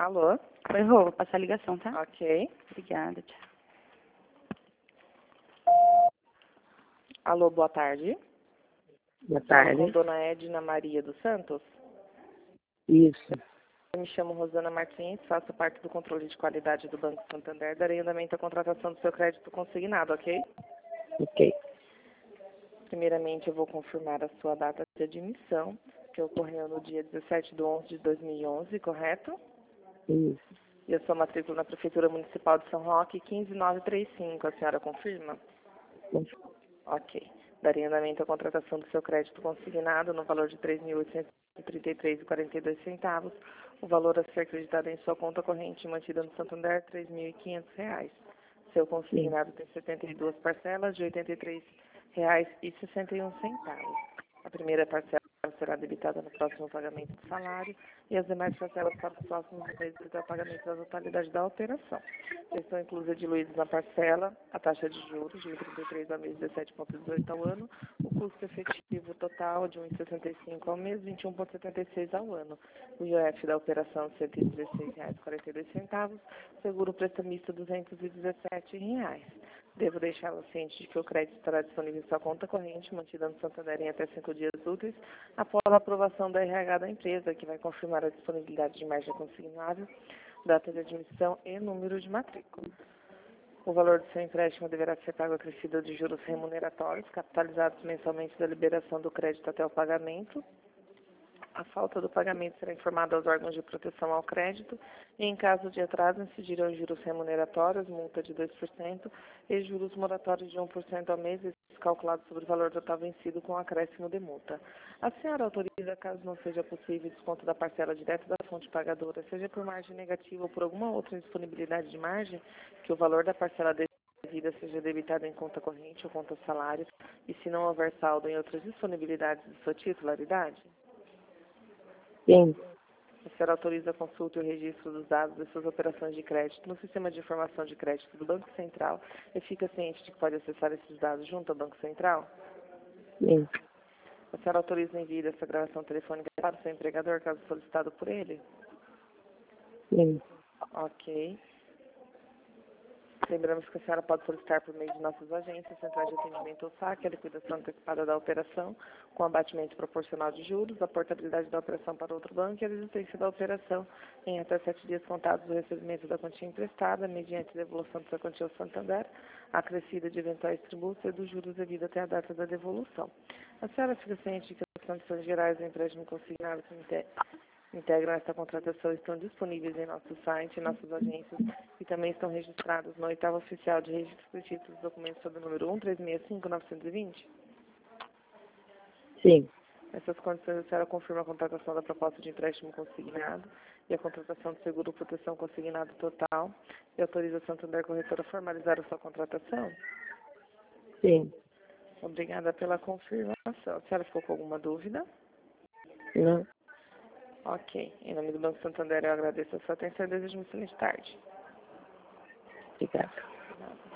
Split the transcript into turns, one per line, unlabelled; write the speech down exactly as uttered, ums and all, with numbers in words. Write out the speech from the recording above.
Alô?
Oi, Rô, vou passar a ligação, tá?
Ok.
Obrigada, tchau.
Alô, boa tarde.
Boa
Falo
tarde.
com Dona Edna Maria dos Santos.
Isso.
Eu me chamo Rosana Martins, faço parte do controle de qualidade do Banco Santander. Darei andamento à contratação do seu crédito consignado, ok?
Ok.
Primeiramente, eu vou confirmar a sua data de admissão, que ocorreu no dia dezessete de onze de dois mil e onze, correto?
Isso.
E a sua matrícula na Prefeitura Municipal de São Roque, quinze mil novecentos e trinta e cinco. A senhora confirma? Ok. Darei andamento à contratação do seu crédito consignado no valor de três mil oitocentos e trinta e três reais e quarenta e dois centavos. O valor a ser acreditado em sua conta corrente mantida no Santander, três mil e quinhentos reais. Seu consignado tem setenta e duas parcelas de oitenta e três reais e sessenta e um centavos. A primeira parcela será debitada no próximo pagamento do salário e as demais parcelas para os próximos meses até o pagamento da totalidade da operação. Já estão inclusas diluídas na parcela a taxa de juros de um vírgula trinta e três ao mês, dezessete vírgula dezoito ao ano, o custo efetivo total de um vírgula sessenta e cinco ao mês, vinte e um vírgula setenta e seis ao ano, o I O F da operação cento e dezesseis reais e quarenta e dois centavos, seguro prestamista duzentos e dezessete reais. Devo deixá-la ciente de que o crédito estará disponível em sua conta corrente, mantida no Santander em até cinco dias úteis, após a aprovação da R H da empresa, que vai confirmar a disponibilidade de margem consignável, data de admissão e número de matrícula. O valor do seu empréstimo deverá ser pago acrescido de juros remuneratórios, capitalizados mensalmente da liberação do crédito até o pagamento. A falta do pagamento será informada aos órgãos de proteção ao crédito e, em caso de atraso, incidirão juros remuneratórios, multa de dois por cento e juros moratórios de um por cento ao mês, calculados sobre o valor total vencido com acréscimo de multa. A senhora autoriza, caso não seja possível, desconto da parcela direta da fonte pagadora, seja por margem negativa ou por alguma outra indisponibilidade de margem, que o valor da parcela devida seja debitado em conta corrente ou conta salário, e se não houver saldo em outras disponibilidades de sua titularidade?
Sim.
A senhora autoriza a consulta e o registro dos dados das suas operações de crédito no sistema de informação de crédito do Banco Central e fica ciente de que pode acessar esses dados junto ao Banco Central?
Sim.
A senhora autoriza o envio dessa gravação telefônica para o seu empregador, caso solicitado por ele?
Sim.
Ok. Lembramos que a senhora pode solicitar por meio de nossas agências, centrais de atendimento ou saque, a liquidação antecipada da operação, com abatimento proporcional de juros, a portabilidade da operação para outro banco e a desistência da operação em até sete dias contados do recebimento da quantia emprestada, mediante devolução dessa quantia ao Santander, acrescida de eventuais tributos e dos juros devido até a data da devolução. A senhora fica ciente de que as condições gerais do empréstimo consignado que integram esta contratação estão disponíveis em nosso site, em nossas agências e também estão registrados no oitavo oficial de registro de títulos dos documentos sob o número um três seis cinco nove dois zero?
Sim.
Nessas condições, a senhora confirma a contratação da proposta de empréstimo consignado e a contratação do seguro proteção consignado total e autoriza a Santander Corretora a formalizar a sua contratação?
Sim.
Obrigada pela confirmação. A senhora ficou com alguma dúvida?
Não.
Ok. Em nome do Banco Santander, eu agradeço a sua atenção e desejo uma excelente tarde.
Obrigada.
Nada.